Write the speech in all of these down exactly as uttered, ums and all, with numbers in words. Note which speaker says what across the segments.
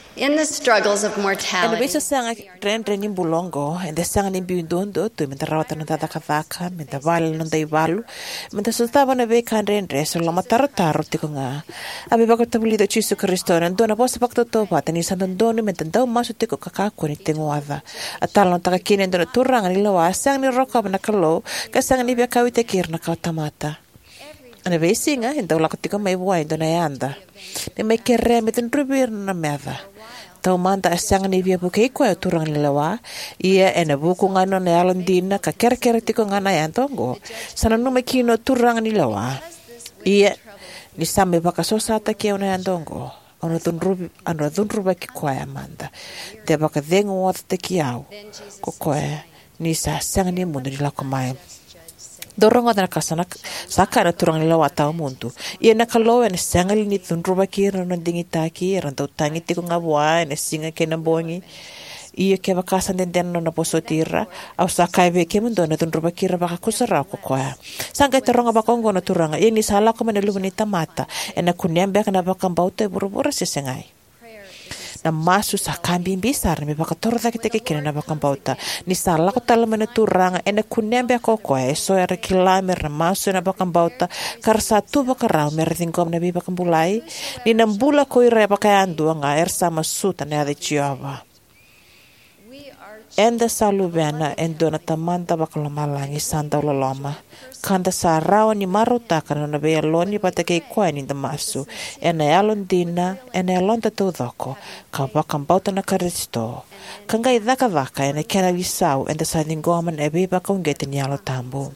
Speaker 1: In the struggles of
Speaker 2: And
Speaker 1: mortality,
Speaker 2: bisa sang ren ren in bulongo and the sang in biundondo to minta rawata no tata kavaka minta val no dai valu minta sustava na ve kan ren reso la mataro taro tiko nga abi bako tabuli do Jesu Kristo na dona posa pakto to pata ni sandan doni minta dau masu tiko kakaku ni tengo ada atalo taka kine dona turanga ni lawa sang ni roka na kalo ka sang ni bia kawite kirna ka tamata ana ve singa enda la tiko mai wai dona yanda ni mai kerre mitin rubir na meda tau manta asang ni via buke ko ya turang lewa ia ena buku ngano na alon dina ka ker-ker tiko ngana ya tongo sana no makino turang ni lewa ia ni sambe baka sosata ke ona ya tongo ono tun rubi ano tun ruba ki ko ya manda te baka dengo wat te kiau ko ko ni sa sang ni mundo ni la komai dorong ada kasana sakara turang lewa tau muntu ia na kalo en sangal ni tun ruba ki ran dingi taki ran tau tangi tiko ngabwa en singa ke na bongi ia ke bakasan den den no poso tira au sakai be ke mundo na tun ruba ki ra baka kusara ko ko sanga torong ba kongo na turanga ia ni sala ko mena lubani tamata en ku nembe kana baka baute buru-buru sesengai na masu sa kambing besar me baka torda kita ke kena na baka bauta ni sala ko tala mena turanga ena kunembe ko ko e so era kilame na masu na baka bauta kar satu baka rau mer tingkom na bi baka bulai ni nambula ko ire baka andu nga er sama suta na de chiava enda salubena endona tamanta baka lomalangi santa loloma kanda sa rawa ni maruta kana na be loni pata ke ko ni damasu ena alon dina ena alon ta todoko ka baka bauta na Kristo kanga idaka vaka ena kena visau enda sa ningoman e be baka ungete ni alo tambu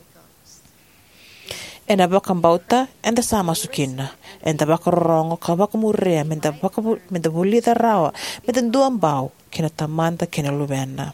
Speaker 2: ena baka bauta enda sama sukina enda baka rongo ka baka murea menda baka menda bulida rawa menda duam bau kena tamanta kena lubena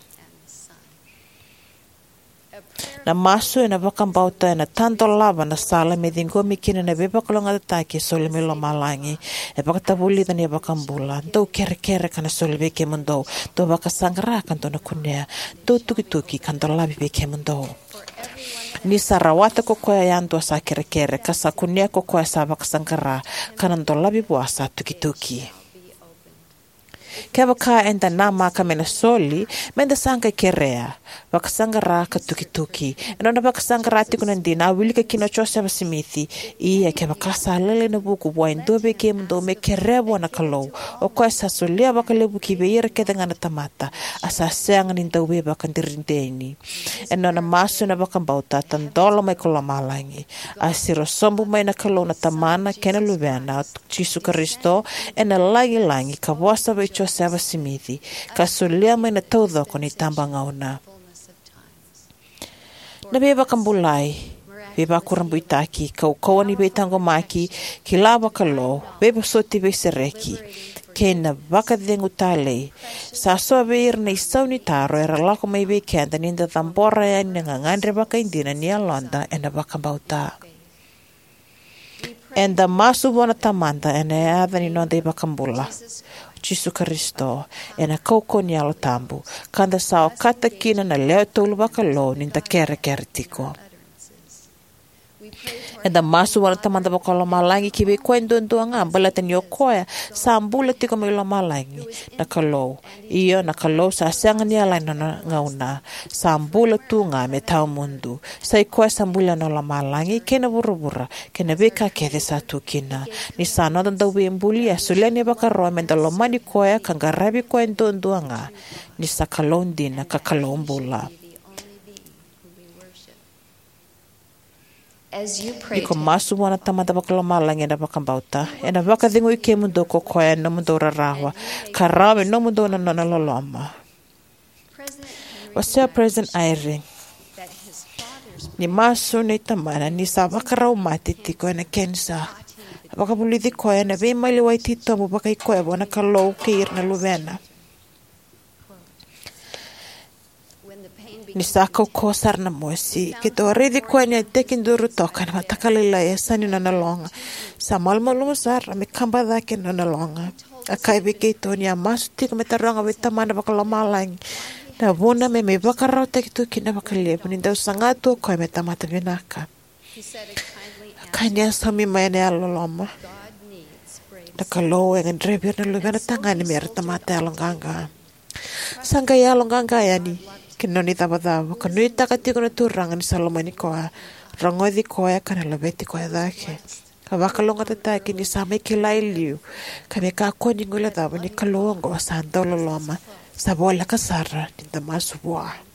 Speaker 2: na masu ena baka bauta ena tanto lava na sala me dingo mikina na beba kolonga take sole me lomalangi e baka tabuli tani baka bula do kere kere kana sole be ke mundo do baka sangra kanto na kunea do tuki tuki kanto labi be ke mundo ni sarawata ko ko yanto sa kere kere kasa kunea ko ko sa baka sangra kanto labi buasa tuki tuki Kaya baka enda nama ka mena soli, menda sangka kerea, baka sangara ka tuki-tuki. Eno na baka sangara ati kunan dina, wili ka kino chose ba simithi, iya kaya baka salele na buku buwa indobe ke mndo me kerea buwa na kalou, o kwa sa solia baka lebu ki beira ke dengan tamata, asa seangan indawe baka ndirindeni. Eno na masu na baka bauta, tandola may kolamalangi, asiro sombu may na kalou na tamana, kena lubena, Jesu Kristo, ena lagi-langi, kabwasa ba icho Sava simithi, kasulia may natawdo ko ni tambang ngauna. Nabeba kambulay, beba kurambuitaki, kaukawa ni betango maki, kilawa kalo, beba soti be sereki, kena baka dengu tale, sa soa beir na isaw ni taro, era lako may be kenda ninda tambora ya nangangandre baka indina ni alonda, ena baka bauta. Enda masu bona tamanda, ena ya adha ni nonda iba kambula. Jesu Kristo ena koko ni alo tambu kanda sao kata kina na leo tolu baka lo ninta kere kere tiko enda masu wala tamanda baka lo malangi kibe kwen dondo nga mbala ten yo koya sa mbula tiko may lo malangi na kalo iyo na kalo sa asenga ni alay na ngauna sa mbula tu nga me tau mundu sa ikoya sa mbula na lo malangi kena burubura kena beka kede sa tu kina ni sa no danda ue mbuli ya sulia ni baka roa menda lo mani koya kangarabi kwen dondo nga ni sa kalondi na kakalo mbula Iko masu wana tamata baka lomalangi ena baka bauta. Ena baka dingo ike mundo ko koya no mundo rarawa. Karawe no mundo na nona loloma. Wasea President Eyring. Ni masu ni tamana ni sa baka rau mati tiko ena kensa. Baka bulithi koya na vima ili waitito mo baka ikoya wana kalou keir na luvena. Ni saka ukosar na mosi kito redi kwanya tekin duru toka na matakalila ya sani na nalonga sa malmalu sar me kamba dake na nalonga akai beke to ni amasu tika metaronga betamana bakala malang na bona me me bakara tekitu kina bakale ni dau sangatu ko metamata benaka kanya sami mayane aloloma na kalau yang drebi na lu na tangan ni mer tamate alonganga sanga ya alonganga yani kinoni taba taba kanui takati kuna turanga ni salomani koa rangodi koa kana labeti koa dake kawakalonga tataki ni samai kilai liu kame ka koni ngula taba ni kalongo sandolo loma sabola kasara ni tamaswa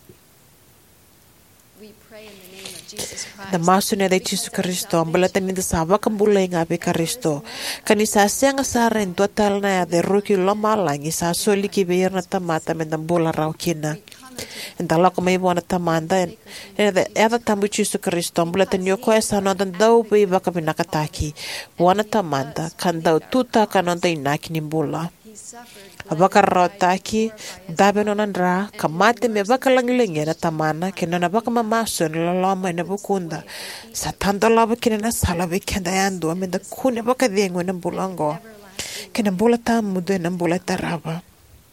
Speaker 2: na masu ne da Yesu Kristo ambalata ni da saba kambula inga be Kristo kanisa senga sara en total na de ruki loma langi sa soli ki be na tamata men da bola raukina en da lako mai bona tamanda en da eda tambu Yesu Kristo ambalata ni ko esa no da dau be baka be nakataki bona tamanda kan dau tuta kanon da inaki ni bola abakar rotaki dabe nonandra kamate me bakalangilengi na tamana kenona baka mamaso na lama na bukunda sa tanto laba kinena sala bekenda yandu amenda kune baka diengo na bulango kena bula tamu de na bula taraba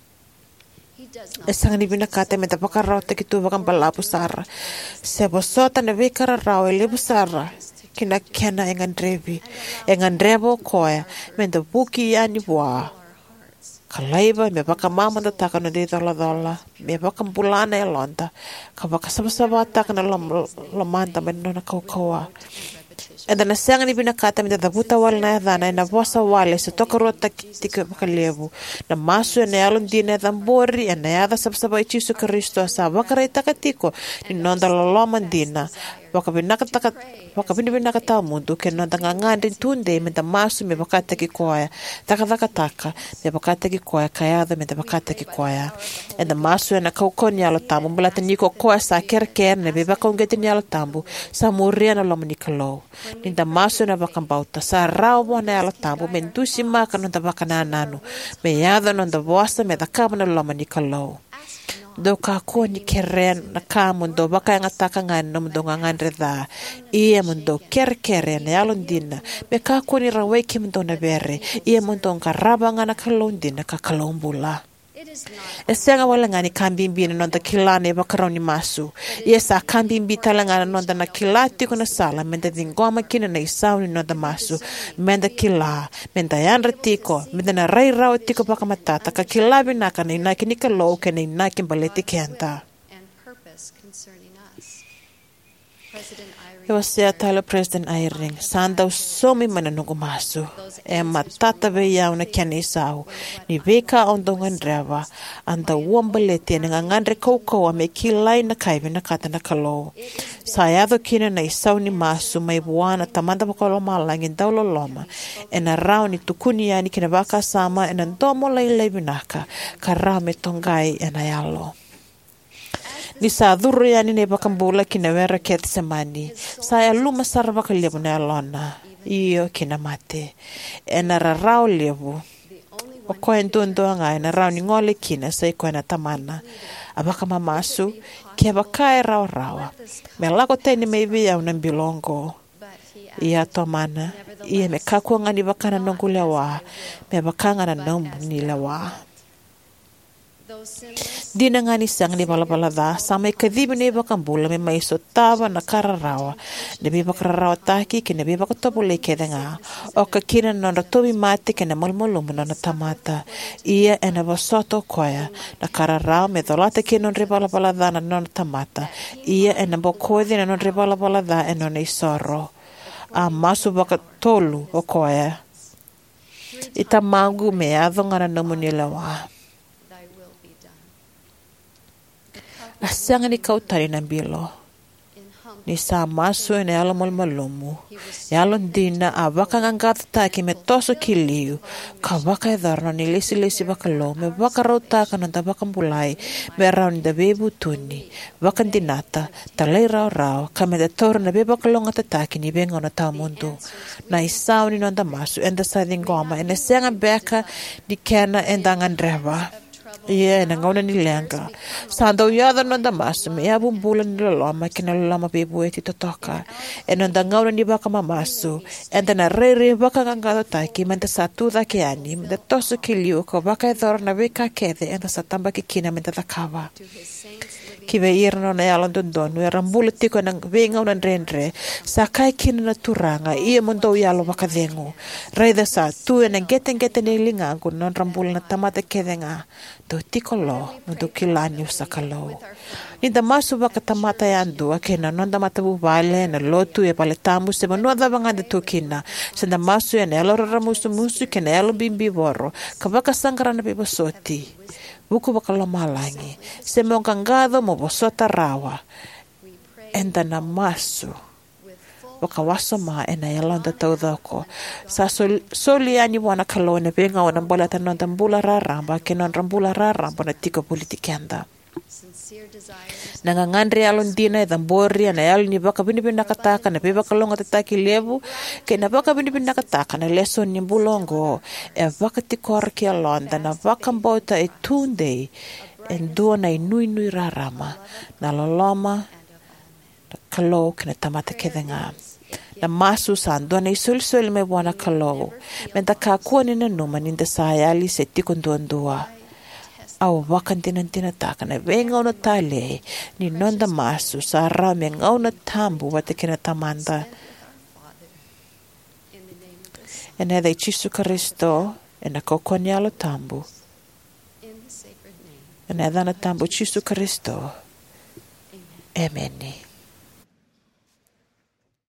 Speaker 2: esang ni binakate me baka rotaki tu baka balapu sara sebo sota na bekara rawe lebu sara kina kena engan drevi engan drebo koya menda buki yani bua kalaiba me baka mama da taka no de dola dola me baka bulana e lonta ka baka saba saba taka na lamanta me no na kaukawa e da na senga ni bina kata me da buta wal na dana na vosa wale se toka rota tika baka levu na masu e na alon dine da mbori e na yada saba saba i Yesu Kristo sa baka rei taka tiko ni nonda loloma dina baka binaka taka baka bini binaka tau mundu ke nonda ngangandi tunde me da masu me baka taki koya taka taka taka me baka taki koya kayada me da baka taki koya e da masu e na kaukon yalo tambu mbala niko koya sa ker ker ne be baka ungeti yalo tambu sa muria na loma nikalo ni da masu na baka bauta sa rao mo na yalo tambu me ndusi maka nonda baka na nanu me yada nonda voasa me da kama na loma nikalo do ka ko ni keren na ka mundo baka nga taka nga no mundo nga ngandre da ie mundo ker kere na yalondina be ka ko ni rawe ki mundo na bere ie mundo nga raba nga na kalondina ka kalombula esenga wala ngani kambimbi na nonda kilane bakaroni masu yesa kambimbi talanga na nonda na kilati kuna sala menda dingoma kina na isauni nonda masu menda kila menda yanra tiko menda na rai rao tiko baka matata ka kilabi naka na inaki nika loo ke na inaki mbaleti kenta Ewa sea tala President Eyring sanda usomi mananungu masu e matata ve yau na kiana isau ni veka ondongan dreva anda uambalete na ngangandre kaukawa me kilai na kaive na kata na kalo sayado kina na isau ni masu mai buana tamanda pakolo malangin daulo loma e na rao ni tukuni yani kina baka sama e na ndomo lai lai binaka ka rao me tongai e na yalo ni sa dhuru yani ne bakambula kina wera ket semani saya luma sarva kalebu na lona iyo kina mate ena rarau lebu o ko entondo nga ena rau ni ngole kina sai ko na tamana abaka mamasu ke baka rau rawa me lako teni maybe ya una bilongo ia tomana ia me kako ngani bakana nongulewa me bakanga na nombu ni lewa Dina ngani sang ni bala bala da sama ikadibi ne bakambula me mai so tava na kararawa ne be bakararawa taki ke ne be bakatobule ke denga o ka kina no tobi mate ke ne molmolo na tamata ia ena basoto koya na kararawa me dolate ke non ribala bala da na non tamata ia ena bokodi na non ribala bala da e non isoro a masu bakatolu o koya ita mangu me adongara no munilawa Asanga ni kautari na bilo. Ni sa maso e alo malmalomu. E alo dina a baka ngangata taki me toso kiliu. Ka baka e dharna ni lesi lesi baka lo. Me baka rautaka na da baka mbulai. Me rao ni da bebu tuni. Baka dinata. Talai rao rao. Ka me da toro na be baka longa tataki ni benga na tau mundu. Na isao ni nonda maso. Enda sa dingoma. Ena senga beka di kena enda ngandreva. Ia na ngauna ni lenga. Sanda uyada nonda masu me ya bumbula ni loloma kina loloma bebu eti totoka. E nonda ngauna ni baka mamasu. Enda na rere baka ngangado taki menta satu da keani. Menta tosu kiliu ko baka e dhora na weka kede enda sa tamba kikina menta takawa. ki ve irno na yalan don don we rambula tiko nang venga unan rendre sa kai kina na turanga ia mondo yalo wakadengo raida sa tu ena geten geten e linga ku non rambula na tamata kedenga do tiko lo mondo kilanyo sa kalo Inda masu waka tamata yandu akena nonda matabu vale na lotu e pale tamu se manua da bangande tukina senda masu ya nelo ramusu musu ke nelo bimbi voro kabaka sangrana pe bosoti buku bakala malangi se mongangado mo bosota rawa enda na masu waka wasoma ena yalonda taudoko sa sol, soli ani wana kalone penga wana bola tanonda mbula raramba ke non rambula raramba na tiko politikenda nangangandri alon dina e dambori na yalo ni baka bini bini nakataka na beba kalonga tataki levu ke na baka bini bini nakataka na leso ni mbulongo e baka tikor ki alonda na baka mbota e tunde e ndua na inui nui rarama na loloma na kalo ke na tamata kedenga na masu sando na isul sul me wana kalo menta kakua ni na numa ninda sayali se tikondua au wakantinan tinataka na venga una tale ni nonda masu sa rame ngauna tambu wate kina tamanda ena de Jesu Kristo ena kokonyalo tambu ena dana tambu Jesu Kristo amen.